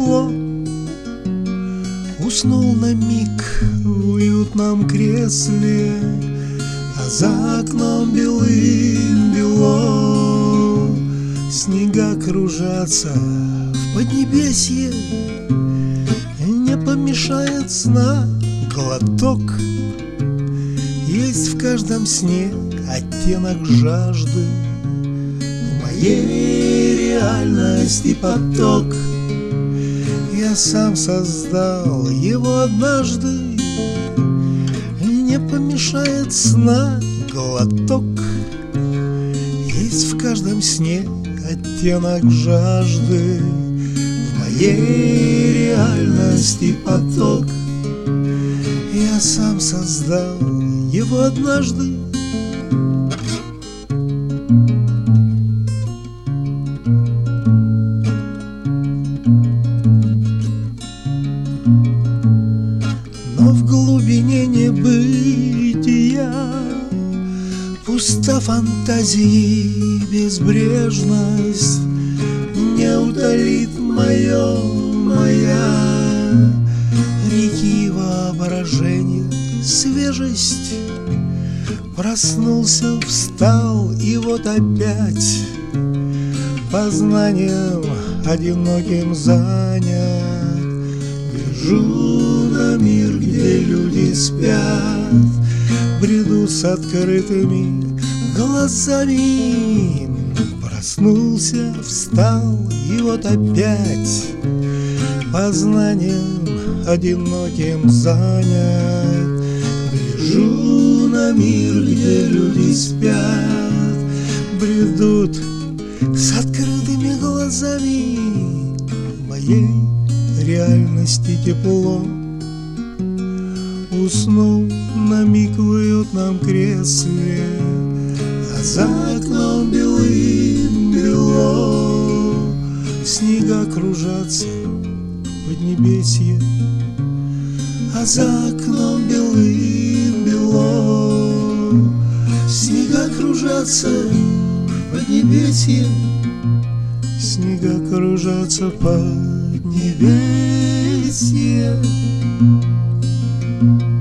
тепло. Уснул на миг в уютном кресле, а за окном белым-бело. Снега кружатся в поднебесье, не помешает сна глоток. Есть в каждом сне оттенок жажды, в моей реальности поток. Я сам создал его однажды, не помешает сна глоток. Есть в каждом сне оттенок жажды, в моей реальности поток. Я сам создал его однажды. Но в глубине небытия пуста фантазии безбрежность, не утолит моя реки воображения свежесть. Проснулся, встал, и вот опять познанием одиноким занят. Гляжу на мир, где люди спят, бредут с открытыми глазами. Проснулся, встал, и вот опять познанием одиноким занят. Гляжу на мир, где люди спят, бредут с открытыми глазами. В моей реальности тепло. Уснул на миг в уютном кресле, а за окном белым-бело. Снега кружатся в поднебесье, а за окном белым-бело. Снега кружатся в поднебесье, снега кружатся в поднебесье.